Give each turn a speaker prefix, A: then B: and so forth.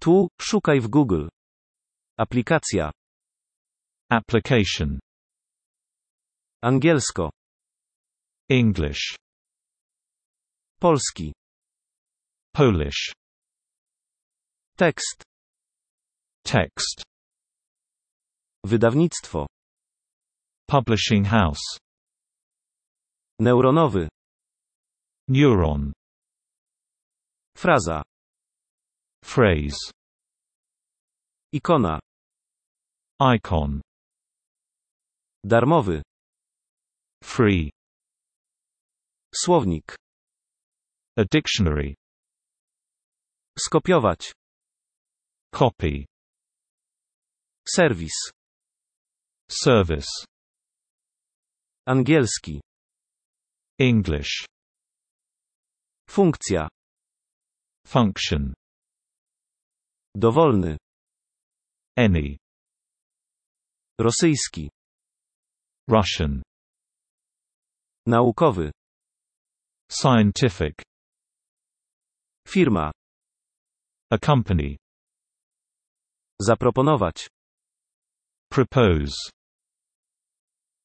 A: Tu, szukaj w Google. Aplikacja.
B: Application.
A: Angielsko.
B: English.
A: Polski.
B: Polish.
A: Tekst.
B: Text.
A: Wydawnictwo.
B: Publishing house.
A: Neuronowy.
B: Neuron.
A: Fraza.
B: Phrase.
A: Ikona.
B: Icon.
A: Darmowy.
B: Free.
A: Słownik.
B: A dictionary.
A: Skopiować.
B: Copy.
A: Serwis.
B: Service.
A: Angielski.
B: English.
A: Funkcja.
B: Function.
A: Dowolny.
B: Any.
A: Rosyjski.
B: Russian.
A: Naukowy.
B: Scientific.
A: Firma.
B: A company.
A: Zaproponować.
B: Propose.